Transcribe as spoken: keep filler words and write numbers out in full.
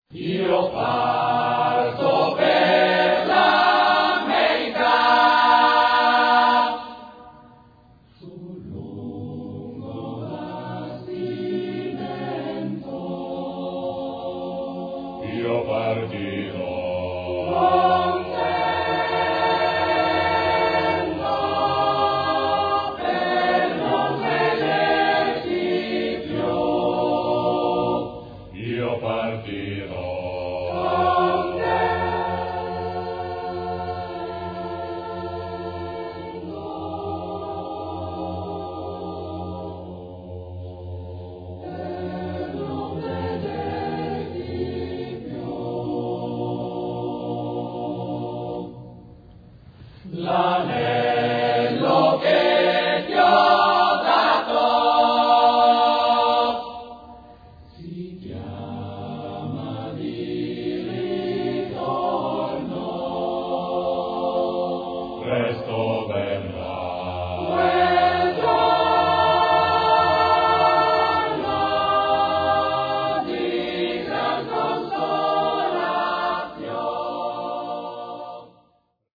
Io parto per l'America, sul lungo bastimento. Io partirò contento per non vederti più. Io partirò l'anello che ti ho dato si chiama di ritorno, presto verrà.